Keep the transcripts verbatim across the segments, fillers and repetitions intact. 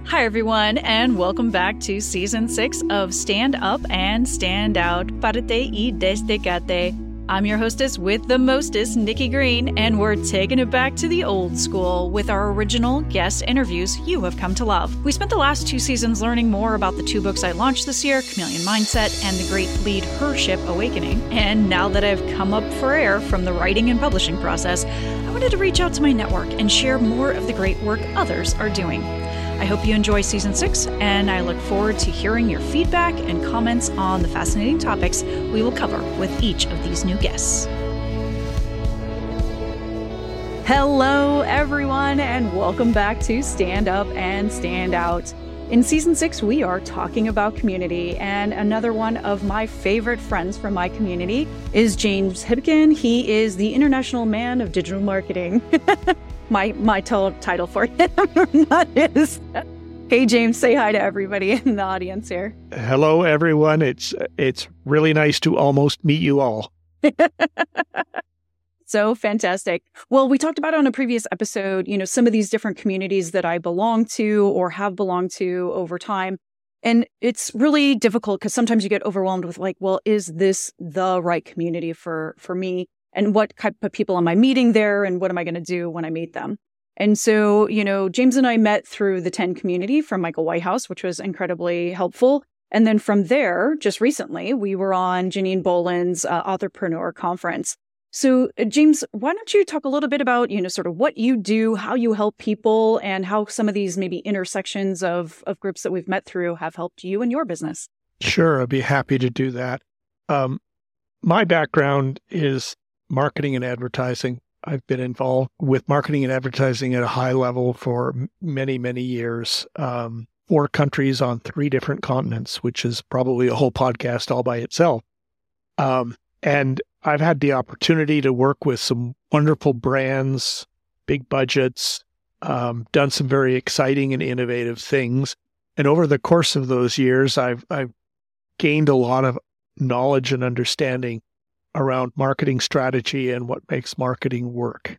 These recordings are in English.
Hi, everyone, and welcome back to Season six of Stand Up and Stand Out, Parte y Desdecate. I'm your hostess with the mostest, Nikki Green, and we're taking it back to the old school with our original guest interviews you have come to love. We spent the last two seasons learning more about the two books I launched this year, Chameleon Mindset and The Great Lead Hership Awakening. And now that I've come up for air from the writing and publishing process, I wanted to reach out to my network and share more of the great work others are doing. I hope you enjoy Season six, and I look forward to hearing your feedback and comments on the fascinating topics we will cover with each of these new guests. Hello, everyone, and welcome back to Stand Up and Stand Out. In Season six, we are talking about community, and another one of my favorite friends from my community is James Hibkin. He is the International Man of Digital Marketing. My my t- title for him, not his. Hey, James, say hi to everybody in the audience here. Hello, everyone. It's it's really nice to almost meet you all. So fantastic. Well, we talked about on a previous episode, you know, some of these different communities that I belong to or have belonged to over time. And it's really difficult because sometimes you get overwhelmed with like, well, is this the right community for for me? And what type of people am I meeting there? And what am I going to do when I meet them? And so, you know, James and I met through the ten community from Michael Whitehouse, which was incredibly helpful. And then from there, just recently, we were on Janine Boland's uh, Authorpreneur Conference. So, uh, James, why don't you talk a little bit about, you know, sort of what you do, how you help people, and how some of these maybe intersections of, of groups that we've met through have helped you and your business? Sure, I'd be happy to do that. Um, my background is marketing and advertising. I've been involved with marketing and advertising at a high level for many, many years. Um, four countries on three different continents, which is probably a whole podcast all by itself. Um, and I've had the opportunity to work with some wonderful brands, big budgets, um, done some very exciting and innovative things. And over the course of those years, I've, I've gained a lot of knowledge and understanding around marketing strategy and what makes marketing work.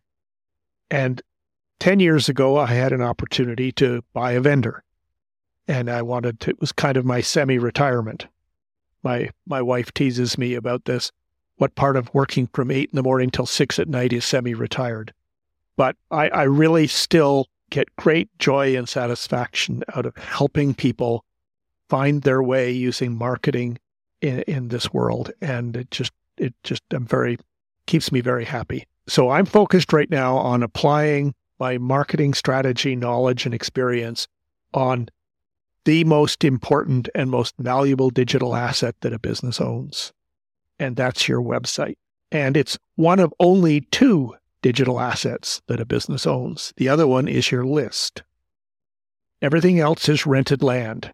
And ten years ago, I had an opportunity to buy a vendor. And I wanted to, it was kind of my semi-retirement. My my wife teases me about this. What part of working from eight in the morning till six at night is semi-retired? But I, I really still get great joy and satisfaction out of helping people find their way using marketing in, in this world. And it just It just I'm very keeps me very happy. So I'm focused right now on applying my marketing strategy, knowledge, and experience on the most important and most valuable digital asset that a business owns. And that's your website. And it's one of only two digital assets that a business owns. The other one is your list. Everything else is rented land.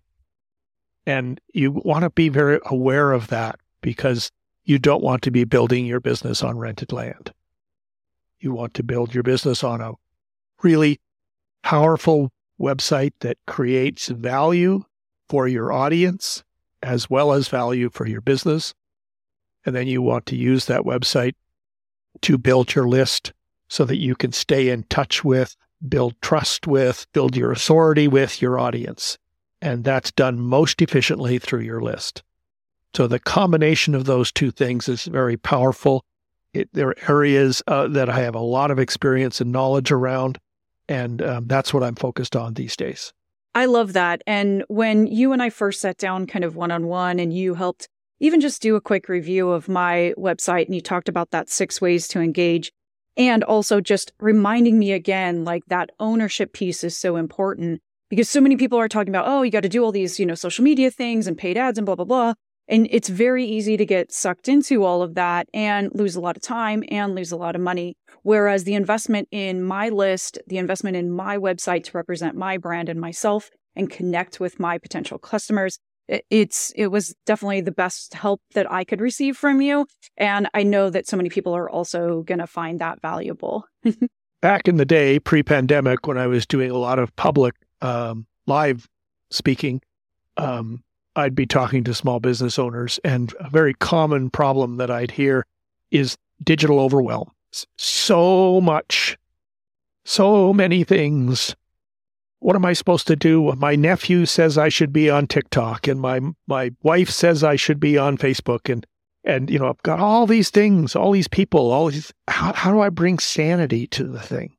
And you want to be very aware of that because you don't want to be building your business on rented land. You want to build your business on a really powerful website that creates value for your audience as well as value for your business. And then you want to use that website to build your list so that you can stay in touch with, build trust with, build your authority with your audience. And that's done most efficiently through your list. So the combination of those two things is very powerful. It, there are areas uh, that I have a lot of experience and knowledge around, and um, that's what I'm focused on these days. I love that. And when you and I first sat down kind of one-on-one and you helped even just do a quick review of my website and you talked about that six ways to engage and also just reminding me again, like that ownership piece is so important because so many people are talking about, oh, you got to do all these, you know, social media things and paid ads and blah, blah, blah. And it's very easy to get sucked into all of that and lose a lot of time and lose a lot of money. Whereas the investment in my list, the investment in my website to represent my brand and myself and connect with my potential customers, it's it was definitely the best help that I could receive from you. And I know that so many people are also going to find that valuable. Back in the day, pre-pandemic, when I was doing a lot of public um, live speaking, um, I'd be talking to small business owners, and a very common problem that I'd hear is digital overwhelm. So much, so many things. what am I supposed to do? My nephew says I should be on TikTok, and my my wife says I should be on Facebook, and and you know, I've got all these things, all these people, all these. How, how do I bring sanity to the thing?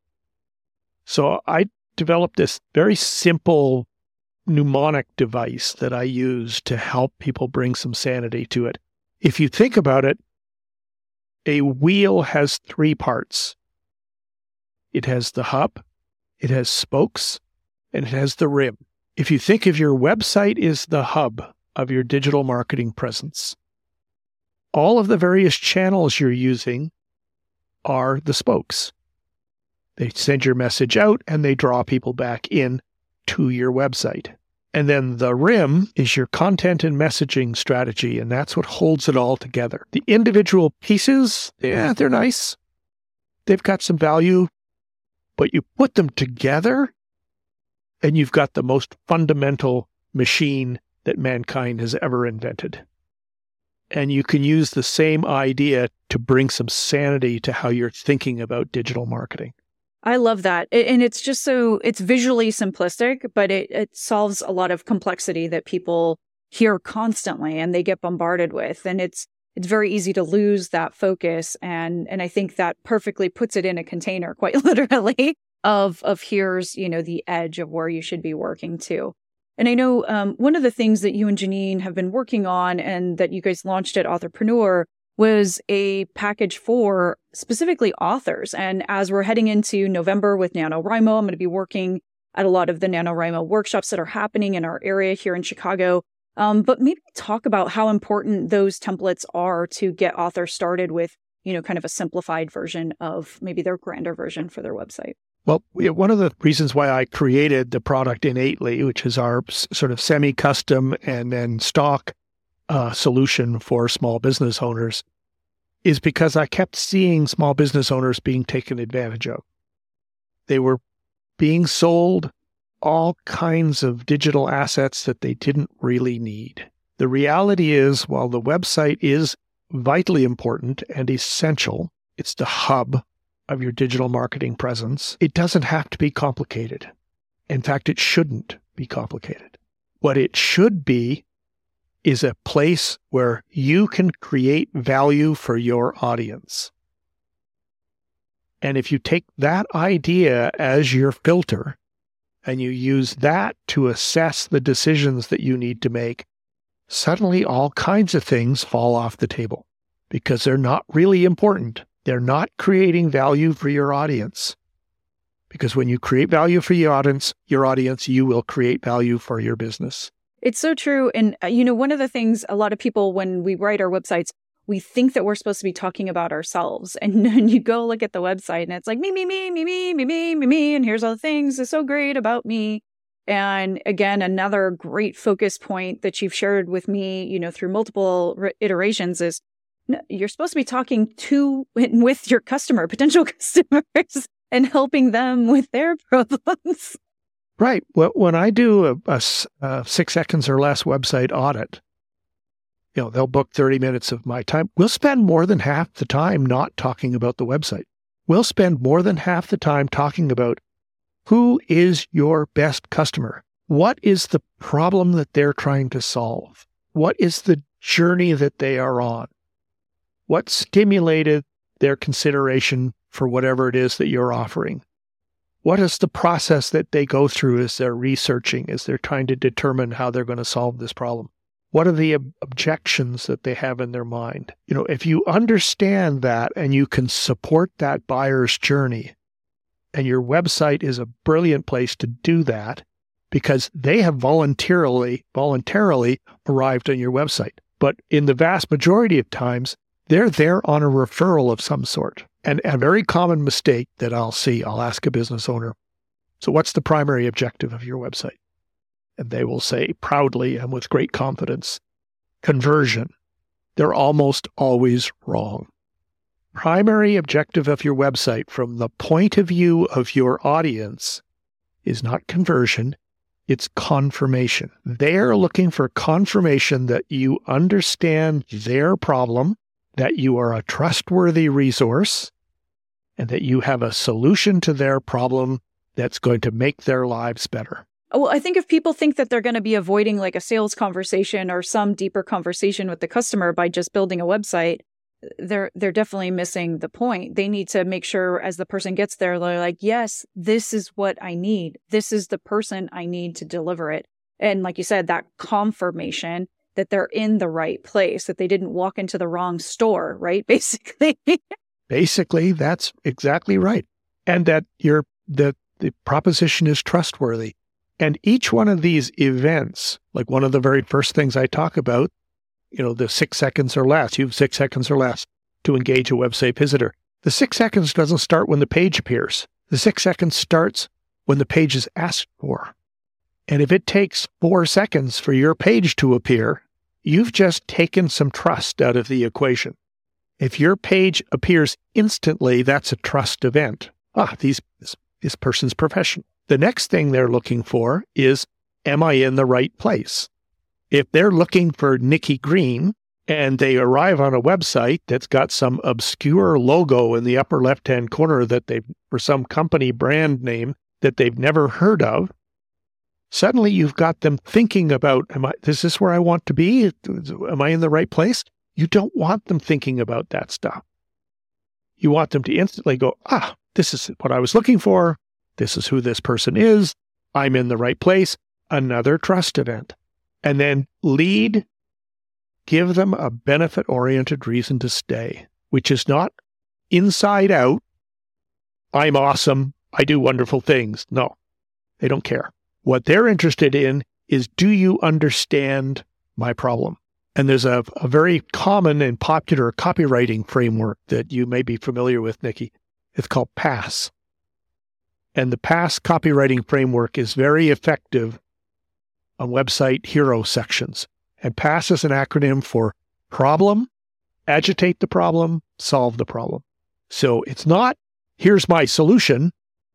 So I developed this very simple mnemonic device that I use to help people bring some sanity to it. If you think about it, a wheel has three parts. It has the hub, it has spokes, and it has the rim. If you think of your website is the hub of your digital marketing presence, all of the various channels you're using are the spokes. They send your message out and they draw people back in to your website. And then the rim is your content and messaging strategy, and that's what holds it all together. The individual pieces, yeah, they're nice. They've got some value, but you put them together and you've got the most fundamental machine that mankind has ever invented. And you can use the same idea to bring some sanity to how you're thinking about digital marketing. I love that. And it's just so, it's visually simplistic, but it, it solves a lot of complexity that people hear constantly and they get bombarded with. And it's it's very easy to lose that focus. And and I think that perfectly puts it in a container, quite literally, of, of here's, you know, the edge of where you should be working to. And I know um, one of the things that you and Janine have been working on and that you guys launched at Authorpreneur was a package for specifically authors. And as we're heading into November with NaNoWriMo, I'm going to be working at a lot of the NaNoWriMo workshops that are happening in our area here in Chicago. Um, but maybe talk about how important those templates are to get authors started with, you know, kind of a simplified version of maybe their grander version for their website. Well, one of the reasons why I created the product Innately, which is our sort of semi-custom and then stock uh, solution for small business owners, is because I kept seeing small business owners being taken advantage of. They were being sold all kinds of digital assets that they didn't really need. The reality is, while the website is vitally important and essential, it's the hub of your digital marketing presence, it doesn't have to be complicated. In fact, it shouldn't be complicated. What it should be is a place where you can create value for your audience. And if you take that idea as your filter and you use that to assess the decisions that you need to make, suddenly all kinds of things fall off the table because they're not really important. They're not creating value for your audience. Because when you create value for your audience, your audience, you will create value for your business. It's so true. And, uh, you know, one of the things a lot of people, when we write our websites, we think that we're supposed to be talking about ourselves. And then you go look at the website and it's like, me, me, me, me, me, me, me, me, me. And here's all the things that's so great about me. And again, another great focus point that you've shared with me, you know, through multiple re- iterations is no, you're supposed to be talking to and with your customer, potential customers, and helping them with their problems. Right. Well, when I do a, a, a six seconds or less website audit, you know, they'll book thirty minutes of my time. We'll spend more than half the time not talking about the website. We'll spend more than half the time talking about who is your best customer? What is the problem that they're trying to solve? What is the journey that they are on? What stimulated their consideration for whatever it is that you're offering? What is the process that they go through as they're researching, as they're trying to determine how they're going to solve this problem? What are the ob- objections that they have in their mind? You know, if you understand that and you can support that buyer's journey, and your website is a brilliant place to do that because they have voluntarily, voluntarily arrived on your website. But in the vast majority of times, they're there on a referral of some sort. And a very common mistake that I'll see, I'll ask a business owner, so what's the primary objective of your website? And they will say proudly and with great confidence, conversion. They're almost always wrong. Primary objective of your website from the point of view of your audience is not conversion, it's confirmation. They're looking for confirmation that you understand their problem, that you are a trustworthy resource, and that you have a solution to their problem that's going to make their lives better. Well, I think if people think that they're going to be avoiding like a sales conversation or some deeper conversation with the customer by just building a website, they're they're definitely missing the point. They need to make sure as the person gets there, they're like, yes, this is what I need. This is the person I need to deliver it. And like you said, that confirmation that they're in the right place, that they didn't walk into the wrong store, right? Basically. Basically, that's exactly right. And that your the the proposition is trustworthy. And each one of these events, like one of the very first things I talk about, you know, the six seconds or less, you have six seconds or less to engage a website visitor. The six seconds doesn't start when the page appears. The six seconds starts when the page is asked for. And if it takes four seconds for your page to appear, you've just taken some trust out of the equation. If your page appears instantly, that's a trust event. Ah, these, this, this person's professional. The next thing they're looking for is, am I in the right place? If they're looking for Nikki Green and they arrive on a website that's got some obscure logo in the upper left-hand corner that they've, for some company brand name that they've never heard of, suddenly you've got them thinking about, am I, is this where I want to be? Am I in the right place? You don't want them thinking about that stuff. You want them to instantly go, ah, this is what I was looking for. This is who this person is. I'm in the right place. Another trust event. And then lead, give them a benefit-oriented reason to stay, which is not inside out, I'm awesome, I do wonderful things. No, they don't care. What they're interested in is, do you understand my problem? And there's a, a very common and popular copywriting framework that you may be familiar with, Nikki. It's called PASS. And the PASS copywriting framework is very effective on website hero sections. And PASS is an acronym for problem, agitate the problem, solve the problem. So it's not, here's my solution,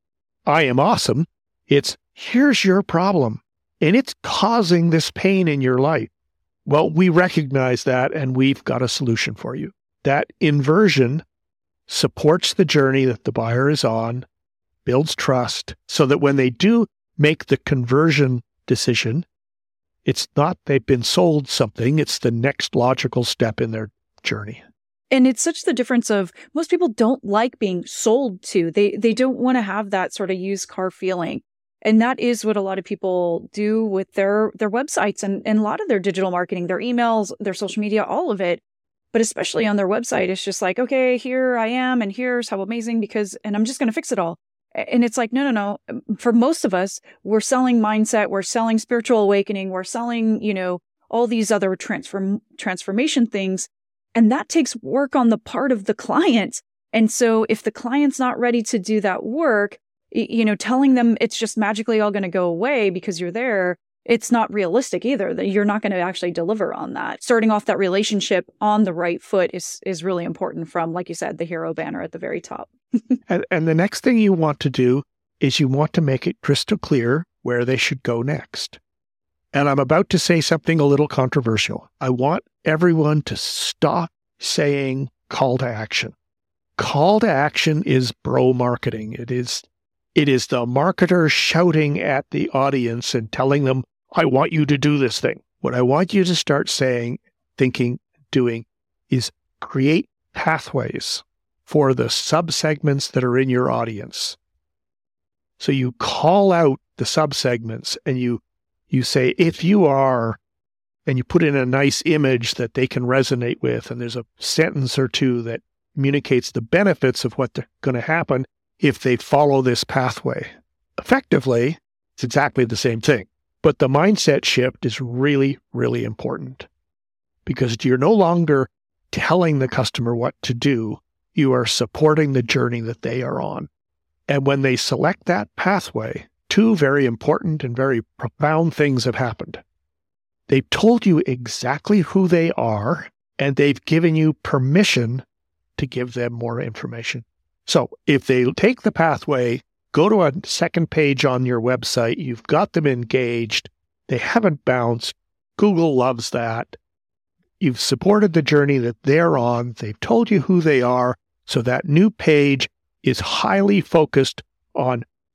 I am awesome. It's, here's your problem, and it's causing this pain in your life. Well, we recognize that, and we've got a solution for you. That inversion supports the journey that the buyer is on, builds trust, so that when they do make the conversion decision, it's not they've been sold something, it's the next logical step in their journey. And it's such the difference of, most people don't like being sold to. They they don't want to have that sort of used car feeling. And that is what a lot of people do with their, their websites and, and a lot of their digital marketing, their emails, their social media, all of it. But especially on their website, it's just like, okay, here I am, and here's how amazing, because, and I'm just going to fix it all. And it's like, no, no, no. For most of us, we're selling mindset, we're selling spiritual awakening, we're selling, you know, all these other transform transformation things. And that takes work on the part of the client. And so if the client's not ready to do that work, you know, telling them it's just magically all going to go away because you're there, it's not realistic either. That you're not going to actually deliver on that. Starting off that relationship on the right foot is is really important, from, like you said, the hero banner at the very top. and, and the next thing you want to do is you want to make it crystal clear where they should go next. And I'm about to say something a little controversial. I want everyone to stop saying call to action. Call to action is bro marketing. It is, it is the marketer shouting at the audience and telling them, I want you to do this thing. What I want you to start saying, thinking, doing is create pathways for the subsegments that are in your audience. So you call out the subsegments and you you say, if you are, and you put in a nice image that they can resonate with, and there's a sentence or two that communicates the benefits of what's going to happen if they follow this pathway. Effectively, it's exactly the same thing. But the mindset shift is really, really important, because you're no longer telling the customer what to do. You are supporting the journey that they are on. And when they select that pathway, two very important and very profound things have happened. They've told you exactly who they are, and they've given you permission to give them more information. So if they take the pathway, go to a second page on your website, you've got them engaged, they haven't bounced, Google loves that. You've supported the journey that they're on, they've told you who they are, so that new page is highly focused on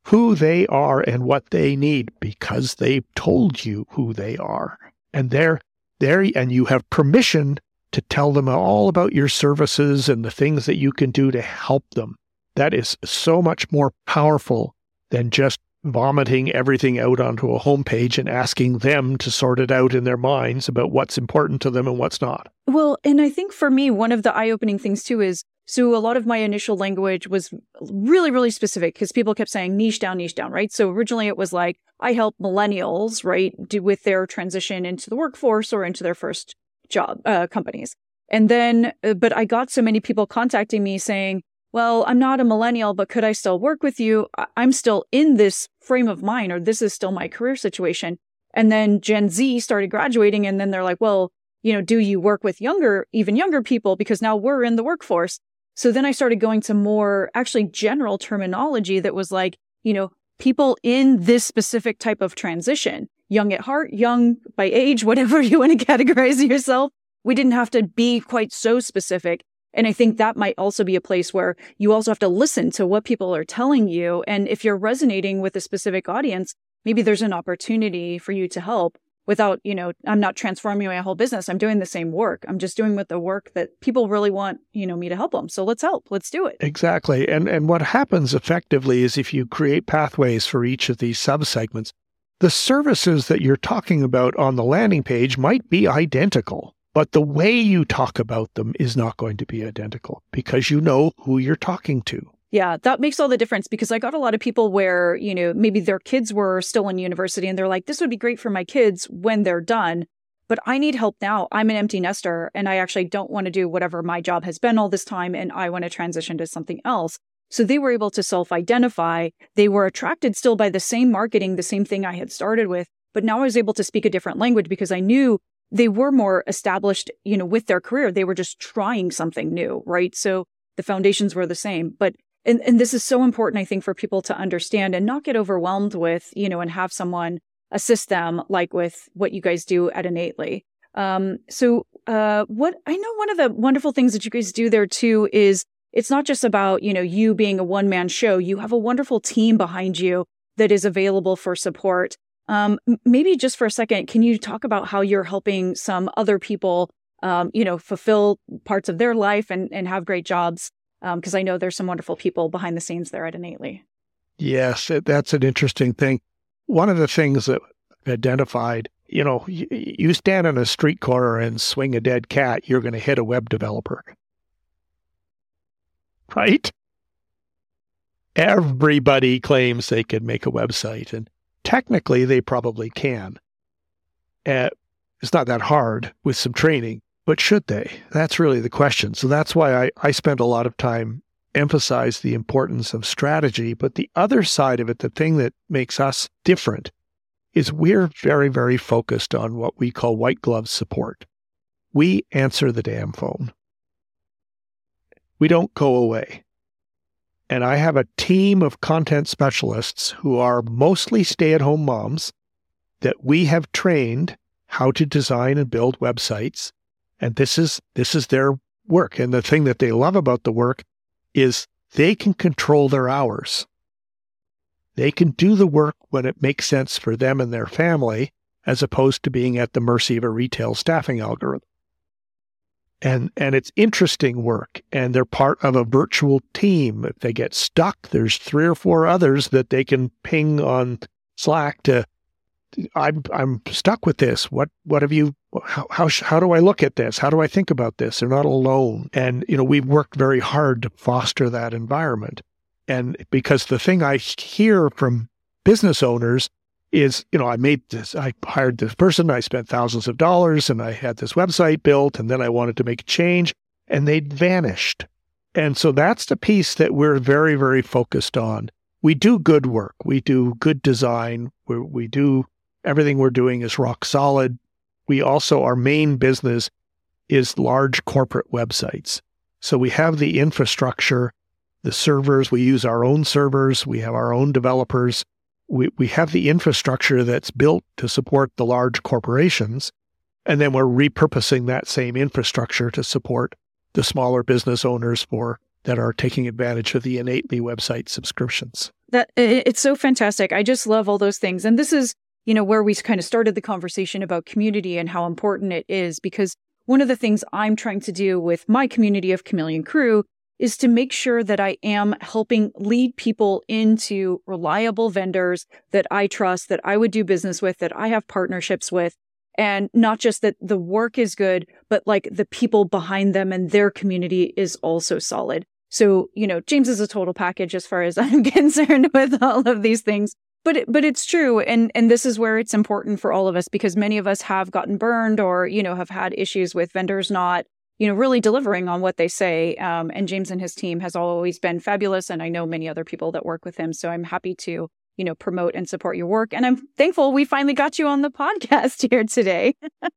who they are and what they need because they've told you who they are. And they're there, and you have permission to tell them all about your services and the things that you can do to help them. That is so much more powerful than just vomiting everything out onto a homepage and asking them to sort it out in their minds about what's important to them and what's not. Well, and I think for me, one of the eye-opening things too is, so a lot of my initial language was really, really specific because people kept saying niche down, niche down, right? So originally it was like, I help millennials, right, do with their transition into the workforce or into their first job uh, companies. And then, uh, but I got so many people contacting me saying, well, I'm not a millennial, but could I still work with you? I- I'm still in this frame of mind, or this is still my career situation. And then Gen Z started graduating, and then they're like, well, you know, do you work with younger, even younger people? Because now we're in the workforce. So then I started going to more actually general terminology that was like, you know, people in this specific type of transition, young at heart, young by age, whatever you want to categorize yourself. We didn't have to be quite so specific. And I think that might also be a place where you also have to listen to what people are telling you. And if you're resonating with a specific audience, maybe there's an opportunity for you to help without, you know, I'm not transforming my whole business. I'm doing the same work. I'm just doing with the work that people really want, you know, me to help them. So let's help. Let's do it. Exactly. And and what happens effectively is if you create pathways for each of these subsegments, the services that you're talking about on the landing page might be identical, but the way you talk about them is not going to be identical because you know who you're talking to. Yeah, that makes all the difference because I got a lot of people where, you know, maybe their kids were still in university and they're like, this would be great for my kids when they're done, but I need help now. I'm an empty nester and I actually don't want to do whatever my job has been all this time and I want to transition to something else. So they were able to self-identify. They were attracted still by the same marketing, the same thing I had started with, but now I was able to speak a different language because I knew they were more established, you know, with their career. They were just trying something new, right? So the foundations were the same, but And and this is so important, I think, for people to understand and not get overwhelmed with, you know, and have someone assist them, like with what you guys do at Innately. Um, so uh, what I know one of the wonderful things that you guys do there, too, is it's not just about, you know, you being a one man show. You have a wonderful team behind you that is available for support. Um, maybe just for a second, can you talk about how you're helping some other people, um, you know, fulfill parts of their life and, and have great jobs? Because um, I know there's some wonderful people behind the scenes there at Innately. Yes, it, that's an interesting thing. One of the things that I've identified, you know, you, you stand on a street corner and swing a dead cat, you're going to hit a web developer. Right? Everybody claims they can make a website, and technically they probably can. Uh, it's not that hard with some training. But should they? That's really the question. So that's why I, I spent a lot of time emphasize the importance of strategy. But the other side of it, the thing that makes us different, is we're very, very focused on what we call white glove support. We answer the damn phone. We don't go away. And I have a team of content specialists who are mostly stay-at-home moms that we have trained how to design and build websites. And this is this is their work. And the thing that they love about the work is they can control their hours. They can do the work when it makes sense for them and their family, as opposed to being at the mercy of a retail staffing algorithm. And and it's interesting work. And they're part of a virtual team. If they get stuck, there's three or four others that they can ping on Slack to, I'm I'm stuck with this. What what have you? How how how do I look at this? How do I think about this? They're not alone, and you know we've worked very hard to foster that environment. And because the thing I hear from business owners is, you know, I made this, I hired this person, I spent thousands of dollars, and I had this website built, and then I wanted to make a change, and they'd vanished. And so that's the piece that we're very very focused on. We do good work. We do good design. We we do. Everything we're doing is rock solid. We also, our main business is large corporate websites. So we have the infrastructure, the servers. We use our own servers. We have our own developers. We we have the infrastructure that's built to support the large corporations. And then we're repurposing that same infrastructure to support the smaller business owners for that are taking advantage of the Innately website subscriptions. that it's so fantastic. I just love all those things. And this is, you know, where we kind of started the conversation about community and how important it is, because one of the things I'm trying to do with my community of Chameleon Crew is to make sure that I am helping lead people into reliable vendors that I trust, that I would do business with, that I have partnerships with. And not just that the work is good, but like the people behind them and their community is also solid. So, you know, James is a total package as far as I'm concerned with all of these things. But it, but it's true. And and this is where it's important for all of us, because many of us have gotten burned or, you know, have had issues with vendors not, you know, really delivering on what they say. Um, and James and his team has always been fabulous. And I know many other people that work with him. So I'm happy to, you know, promote and support your work. And I'm thankful we finally got you on the podcast here today.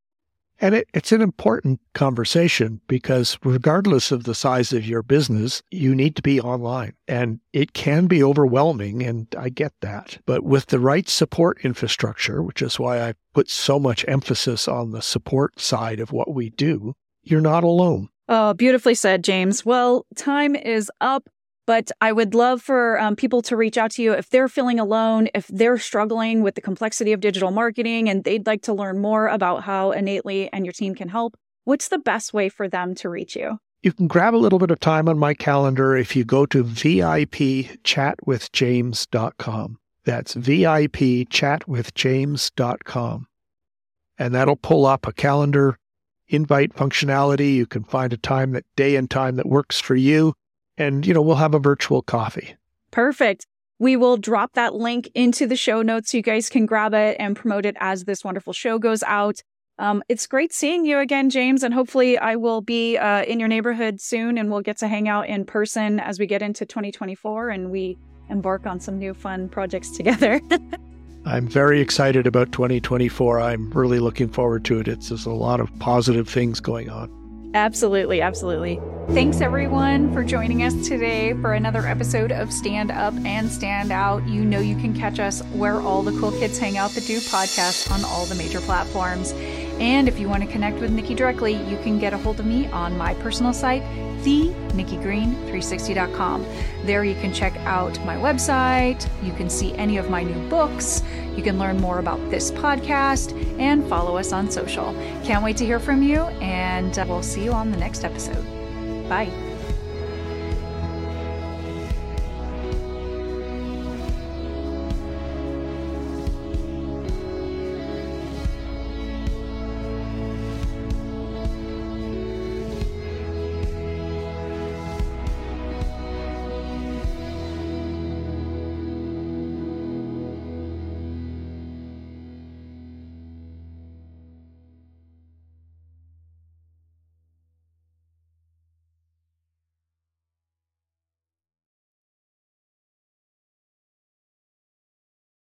And it, it's an important conversation because regardless of the size of your business, you need to be online. And it can be overwhelming, and I get that. But with the right support infrastructure, which is why I put so much emphasis on the support side of what we do, you're not alone. Oh, beautifully said, James. Well, time is up. But I would love for um, people to reach out to you if they're feeling alone, if they're struggling with the complexity of digital marketing and they'd like to learn more about how Innately and your team can help. What's the best way for them to reach you? You can grab a little bit of time on my calendar if you go to V I P chat with James dot com. That's V I P chat with James dot com. And that'll pull up a calendar invite functionality. You can find a time, that day and time that works for you. And, you know, we'll have a virtual coffee. Perfect. We will drop that link into the show notes so you guys can grab it and promote it as this wonderful show goes out. Um, it's great seeing you again, James, and hopefully I will be uh, in your neighborhood soon and we'll get to hang out in person as we get into twenty twenty-four and we embark on some new fun projects together. I'm very excited about twenty twenty-four. I'm really looking forward to it. It's there's a lot of positive things going on. Absolutely, absolutely. Thanks, everyone, for joining us today for another episode of Stand Up and Stand Out. You know you can catch us where all the cool kids hang out that do podcasts on all the major platforms. And if you want to connect with Nikki directly, you can get a hold of me on my personal site, the nikki green three sixty dot com. There you can check out my website, you can see any of my new books, you can learn more about this podcast, and follow us on social. Can't wait to hear from you, and we'll see you on the next episode. Bye.